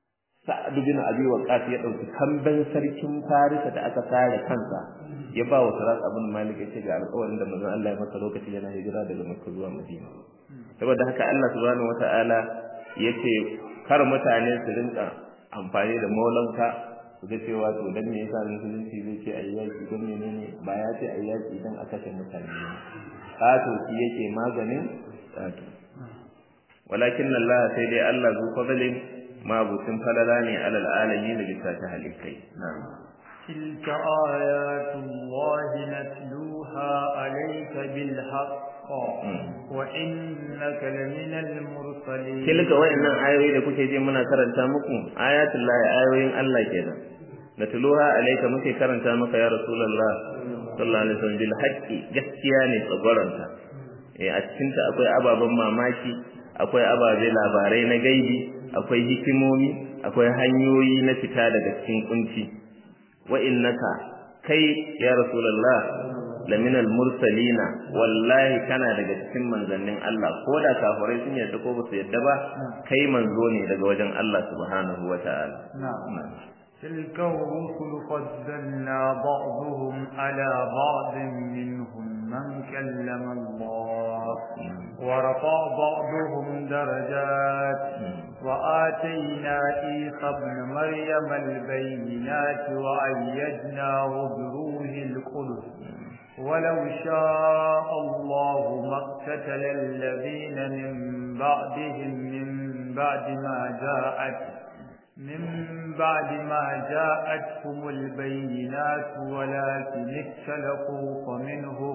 Sa'ad bin Abi Waqqas ya dauki kamban sarkin Farisa da aka sare kansa ya ba wa Suraq ibn Malik yace ga alƙawarin da manzon Allah ya masa lokacin yana hijira daga Makka zuwa Madina saboda haka Allah subhanahu wataala yace kar mutane su rinka amfani da maulanka su ga cewa to dan me yasa musulunci zai ce ayyaki dan menene ba ya ce ayyaki dan a kashe mutane kato shi yake maganin kato walakin Allah sai dai Allah zu fadalin ma butun falala ne alal alamin da bisa ta halikai na'am tilka ayatullahi natluha alayka bil haqq wa innaka laminal mursalin tilka wayannan ayoyi da kuke ji muna karanta muku ayatullahi ayoyin Allah kenan natluha alayka muke karanta maka ya rasulullah sallallahu alaihi wasallam bil haqqi gaskiya ne tsagoranta eh a cikin ta akwai ababan mamaki akwai ababe labarai na gaibi akwai hikimomi akwai hanyoyi na fita daga cikin kunci wa innaka kai ya rasulullah laminal mursalina wallahi kana daga cikin manzannin Allah ko da kafirai sun yarda ko ba su yarda ba kai manzo ne daga wajen Allah subhanahu wataala na'am تلك الرسل فضلنا بعضهم على بعض منهم من كلم الله ورفع بعضهم درجات وآتينا عيسى ابن مريم البينات وأيدناه بروح القدس ولو شاء الله ما اقتتل الذين من بعدهم من بعد ما جاءت من بعد ما جاءتهم البينات ولكن اختلفوا فمنهم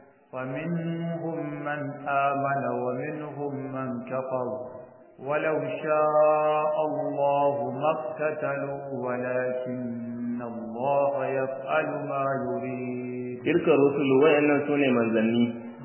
فمنهم من آمن ومنهم من كفر ولو شاء الله ما اقتتلوا ولكن الله يفعل ما يريد تلك الرسل وإن سنة منزلني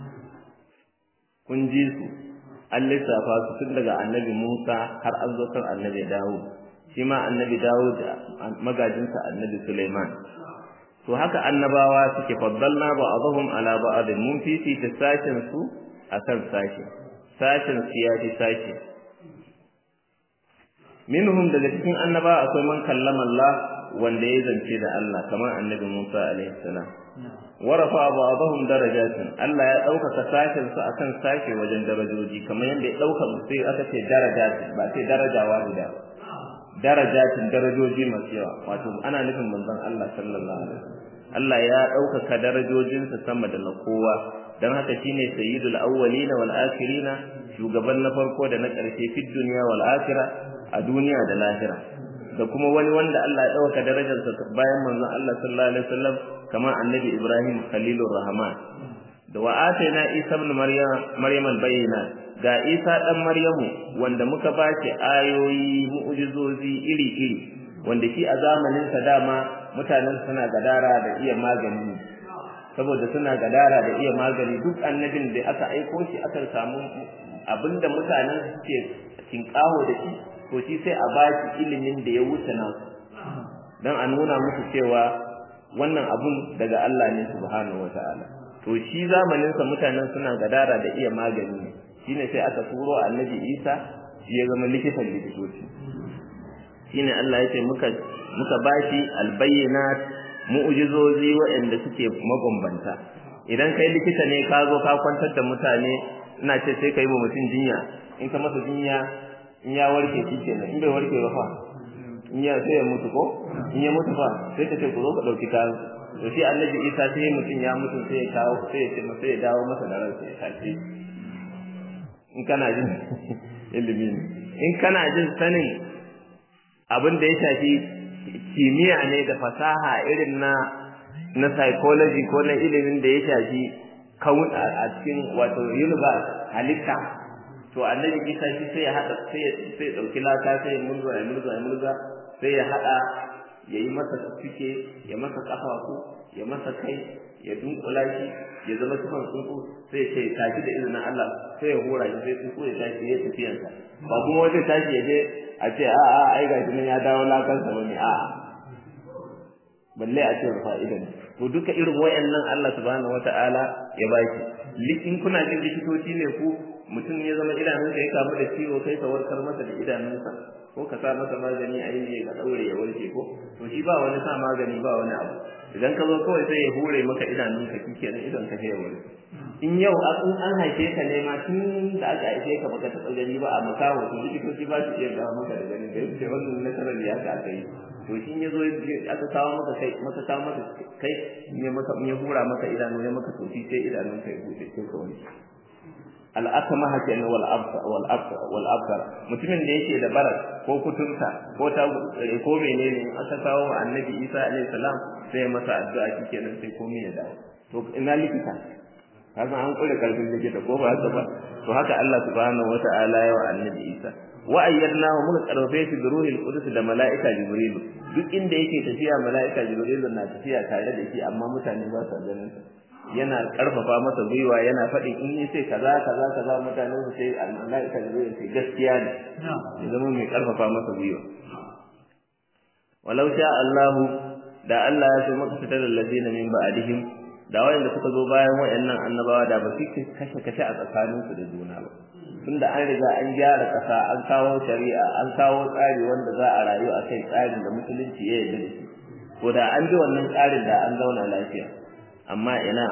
كنجيسوا Allah safa su tun daga annabi Musa har an zo kan annabi Dawud shi ma annabi Dawud magajinsa annabi Sulaiman to haka annabawa suke faddalna ba'dhum ala ba'd mun fifi ta sashin su akan sashi sashin siyasi sashi minhum daga cikin annabawa akwai man kallama Allah wanda ya zance da Allah kamar annabi Musa alaihi salam warafa ba'dhum darajatin Allah ya dauka sashin su akan sashi wajen darajoji kamar yanda ya dauka sai aka ce darajatin ba sai darajawa guda darajatin darajoji masu yawa wato ana nufin manzon Allah sallallahu alaihi wasallam Allah ya dauka darajojin sa sama da na kowa dan haka shine sayyidul awwalin wal akhirin shugaban na farko da na karshe fi dunya wal akhirah a duniya da lahira da kuma wani wanda Allah ya dauka darajarsa bayan manzon Allah sallallahu alaihi wasallam kama annabi Ibrahim khalilur rahman da wa atayna Isa ibn Maryam Maryam al-bayyinat ga Isa dan Maryamu wanda muka bashi ayoyi mu'jizozi iri-iri wanda shi a zamanin sa dama mutanen suna gadara da iya magani saboda suna gadara da iya magani duk annabin da aka aiko shi aka samu abinda mutanen suke tinkaho da shi to shi sai a bashi ilimin da ya wuce nasu dan a nuna musu cewa wannan abun daga Allah ne subhanahu wataala to shi zamanin sa mutanen suna gadara da iya magani shine sai aka turo annabi Isa shi ya zama likitan likitoci shine Allah ya ce muka muka bashi albayyinat mu'jizozi waɗanda suke magambanta idan kai likita ne ka zo ka kwantar da mutane ina ce sai kai ba mutun jinya in ka masa jinya in ya warke shikenan in bai warke ba fa in ya sai ya mutu ko in ya mutu fa sai ka ce ku zo ka dauki kayan to shi annabi Isa sai mutun ya mutu sai ya kawo sai ya ce masa ya dawo masa da ransa ya tashi in kana jin ilimi in kana jin sanin abin da ya shafi kimiyya ne da fasaha irin na na psychology ko na ilimin da ya shafi kawun a cikin wato universe halitta to annabi Isa shi sai ya hada sai sai dauki lata sai mulza ya mulza ya mulza sai ya hada yayi masa fike ya masa kafafu ya masa kai ya dunkula shi ya zama cikin tsuntsu sai sai tashi da izinin Allah sai ya hura shi sai tsuntsu ya tashi ya tafiyan sa ba kuma wanda tashi ya je a ce a a ai ga nan ya dawo lakan sa bane a balle a ce fa'idan to duka irin wayannan Allah subhanahu wataala ya baki likin kuna jin likitoci ne ku mutum ya zama idanunsa ya kamu da ciwo kai ka warkar masa da idanunsa ko ka sa masa magani a yi ka daure ya warke ko to shi ba wani sa magani ba wani abu idan ka zo kawai sai ya hure maka idanunka kikenan idan ka ya warke in yau in an haife ka ne ma tun da aka haife ka baka taɓa gani ba a makaho to likitoci ba su iya gawa maka da gani da yake wannan nasarar ya ka aka yi to shi ya zo aka kawo maka kai maka kawo maka kai ne maka ya hura maka idanu ya maka tofi sai idanun ka ya bude sai ka wani al'akama hake ne wal absa wal absa wal absar mutumin da yake da baras ko kutunta ko ta ko menene aka kawo wa annabi Isa alaihi salam sai masa addu'a kikenan sai komai ya dawo to ina likita kaga an kula karfin likita ko ba haka ba to haka Allah subhanahu wataala ya wa annabi Isa wa ayyadnahu muka karfe shi da ruhul qudus da malaika jibril duk inda yake tafiya malaika jibril na tafiya tare da shi amma mutane ba su ganin yana karfafa masa gwiwa yana fadin in yi sai kaza kaza kaza mutane su sai malaika jibril sai gaskiya ne ya zama mai karfafa masa gwiwa walau sha Allah da Allah ya so maka fitar da ladina min ba'dihim da wayanda suka zo bayan wayannan annabawa da ba su kashe kashe a tsakanin su da juna ba tunda an riga an gyara kasa an kawo shari'a an kawo tsari wanda za a rayu a kai tsarin da musulunci ya yarda da shi ko da an ji wannan tsarin da an zauna lafiya amma ina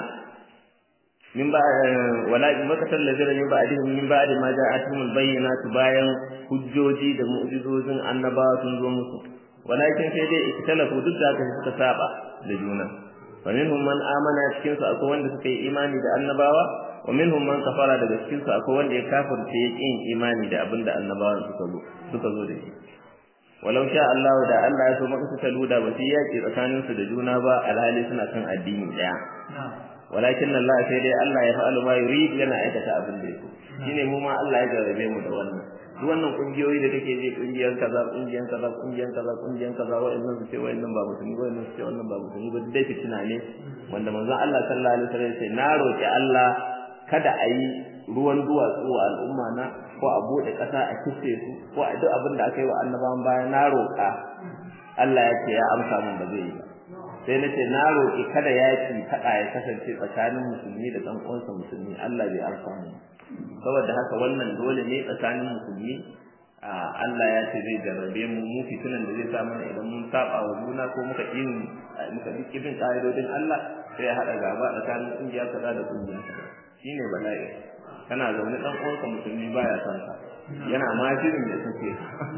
min ba wala makatal ladina min ba'dihim min ba'di ma ja'atuhumul bayyinatu bayan hujjoji da mu'jizozin annabawa sun zo musu walakin sai dai ikhtalafu duk da haka suka saba da juna ومنهم من آمن cikin su akwai wanda suka yi imani da annabawa wa minhum man kafara daga cikin su akwai wanda ya kafirce ya kin imani da abinda annabawan suka zo suka zo da shi walau sha Allah da Allah ya so maka su taluda ba sai yaki tsakanin su da juna ba alhali suna kan addini daya walakin Allah sai dai Allah ya fa'alu ma yurid yana aikata abin da yake shine mu ma Allah ya jarabe mu da wannan duk wannan kungiyoyi da kake ji kungiyan kaza kungiyan kaza kungiyan kaza kungiyan kaza wa'annan su ce wa'annan ba musulmi wa'annan su ce wannan ba musulmi ba dai fitina ne wanda manzon Allah sallallahu alaihi wasallam sai na roki Allah kada a yi ruwan duwatsu wa al'umma na ko a bude kasa a kisse su ko a duk abin da aka yi wa annabawan baya na roka Allah ya ce ya amsa min ba zai yi ba sai na ce na roki kada yaki kada ya kasance tsakanin musulmi da dan uwansa musulmi Allah bai amsa min saboda haka wannan dole ne tsakanin musulmi Allah ya ce zai jarrabe mu mu fitinan da zai sa mana idan mun saba wa juna ko muka yin muka bi kibin ƙa'idodin Allah sai ya hada gaba tsakanin kungiya kaza da kungiya kaza shine bala'i kana zaune dan uwanka musulmi baya son ka yana ma shirin da take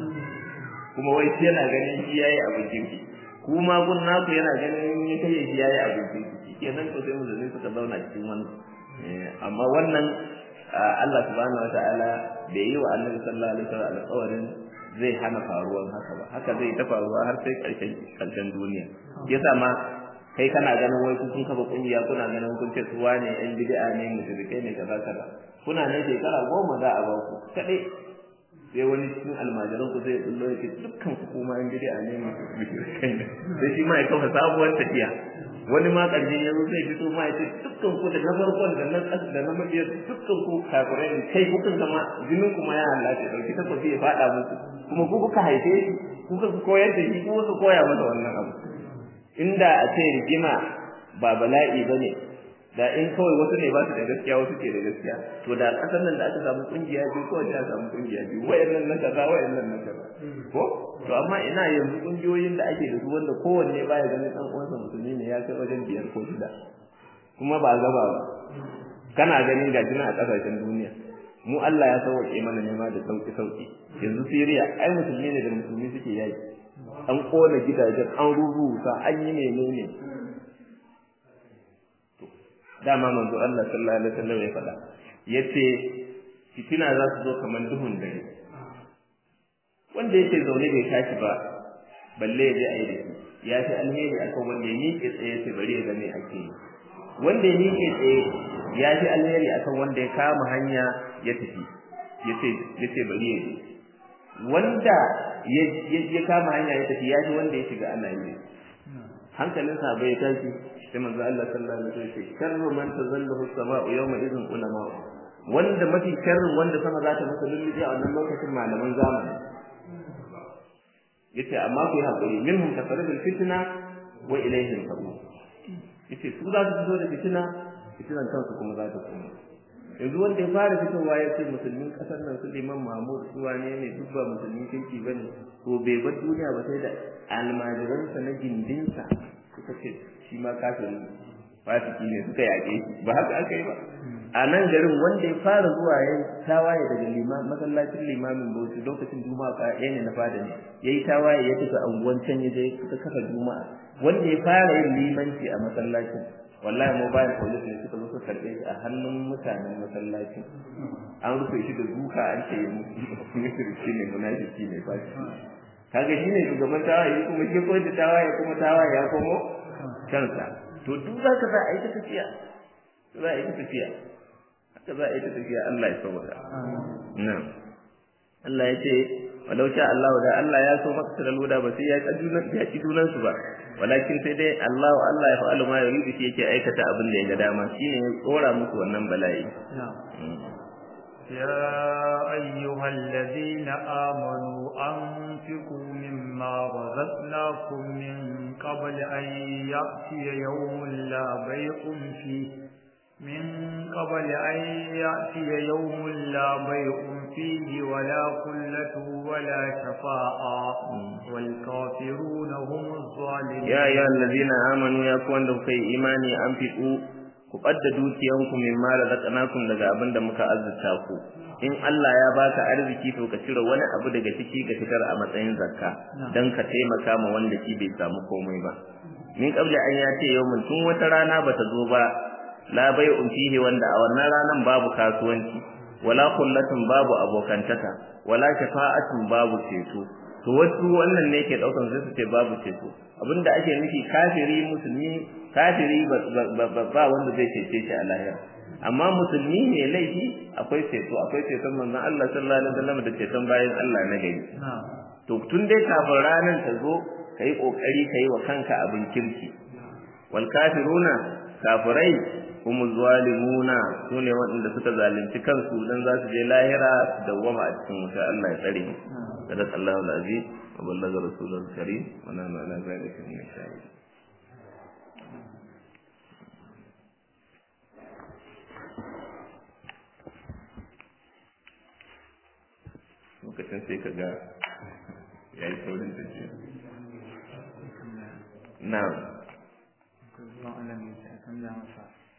kuma wai sai yana ganin shi yayi abin kirki kuma gun naku yana ganin ni kai shi yayi abin kirki kenan to sai musulmi suka zauna cikin wannan amma wannan Allah subhanahu wataala bai yi wa Annabi sallallahu alaihi wasallam alƙawarin zai hana faruwar haka ba haka zai ta faruwa har sai ƙarshen ƙarshen duniya yasa ma kai kana ganin wai kun kafa kungiya kuna ganin kun ce su wane ɗan bid'a ne mushrikai ne kaza kaza kuna nan shekara goma za a ba ku kadai sai wani cikin almajiran ku zai bullo yake dukkan ku kuma ɗan bid'a ne mushrikai ne sai shi ma ya kafa sabuwar tafiya wani ma ƙarshen yanzu zai fito ma ya ce dukkan ku da na farkon da na ƙasa da na mabiyar dukkan ku kafirai ne kai kukan kama jinin kuma ya halace ɗauki takwafi ya faɗa muku kuma ku kuka haife shi kuka koyar da shi kuma ku koya masa wannan abu inda a ce rigima ba bala'i bane da in kawai wasu ne ba su da gaskiya wasu ke da gaskiya to da ƙasar nan da aka samu kungiya biyu kawai da aka samu kungiya biyu wayannan na kaza wayannan na kaza ko to amma ina yanzu kungiyoyin da ake da su wanda kowanne baya ganin dan uwansa musulmi ne ya kai wajen biyar ko shida kuma ba gaba ba kana ganin gaji na a kasashen duniya mu Allah ya sauke mana nema da sauki sauki yanzu Syria ai musulmi ne da musulmi suke yaki an kona gidajen an rubuta an yi menene dama manzo Allah sallallahu alaihi wasallam ya faɗa yace fitina za su zo kaman duhun dare wanda yake zaune bai tashi ba balle ya je a yi da shi ya fi alheri akan wanda ya miƙe tsaye sai bari ya ga me ake yi wanda ya miƙe tsaye ya fi alheri akan wanda ya kama hanya ya tafi yace yace bari ya je wanda ya ya kama hanya ya tafi ya ji wanda ya shiga ana yi hankalin sa bai tashi sai manzo Allah sallallahu alaihi wasallam ya ce karru man tazallahu as-sama'u yawma idhin ulama wanda mafi sharrin wanda sama za ta masa lullubi a wannan lokacin malaman zamani yace amma ku yi hakuri minhum tafarrujul fitna wa ilayhim tabu yace su za su fito da fitina fitinan kansu kuma za ta koma yanzu wanda ya fara fitowa ya ce musulmin kasar nan su Liman Mahmud su wane ne duk ba musulmin kirki bane to bai bar duniya ba sai da almajiransa na gindinsa suka ce shi ma kafiri fasiki ne suka yaƙe shi ba haka aka yi ba a nan garin wanda ya fara zuwa ya tawaye daga liman masallacin limamin Bauchi lokacin juma'a ka ɗaya ne na fada ne yayi tawaye ya tafi anguwan can ya je suka kafa juma'a wanda ya fara yin limanci a masallacin wallahi mobile police ne suka zo suka karɓe shi a hannun mutanen masallacin an rufe shi da duka an ce shi ne munafiki ne ba shi kaga shine shugaban tawaye kuma shi ko da tawaye kuma tawaye ya komo kansa to duk zaka za a yi ta tafiya za a yi ta tafiya haka za a yi ta tafiya Allah ya sauka na'am Allah ya ce walau sha Allah da Allah ya so maka da luda ba sai ya kaduna ya ci dunan su ba walakin sai dai Allah Allah ya fa'alu ma yuridu shi yake aikata abin da ya ga dama shine ya tsora muku wannan bala'i يا أيها الذين آمنوا أنفقوا مما رزقناكم من قبل أن يأتي يوم لا بيع فيه من قبل أن يأتي يوم لا بيع فيه ولا خلة ولا شفاعة والكافرون هم الظالمون يا أيها الذين آمنوا يا كون في إيماني أنفقوا ku ɓadda dukiyanku min ma razaqnakum daga abin da muka azurta ku in Allah ya baka arziki to ka cire wani abu daga ciki ka fitar a matsayin zakka dan ka taimaka ma wanda shi bai samu komai ba min qabli an ya ce yau tun wata rana bata zo ba la bai'un fihi wanda a wannan ranan babu kasuwanci wala kullatun babu abokantaka wala shafa'atun babu ceto to wasu wannan ne ke daukan sai su ce babu ceto abinda ake nufi kafiri musulmi kafiri ba wanda zai cece shi a lahira amma musulmi ne laifi akwai ceto akwai ceton manzon Allah sallallahu alaihi wasallam da ceton bayan Allah na gari to tun dai kafin ranar ta zo kai kokari kai wa kanka abin kirki wal kafiruna kafirai humuz zalimuna sune waɗanda suka zalunci kansu dan za su je lahira da wama a cikin wuta Allah ya tsare mu sadaq Allahu al-aziz wa ballaga rasulul karim wa nana ala zalika min ash-shahidin lokacin sai ka ga ya yi saurin tafiya na'am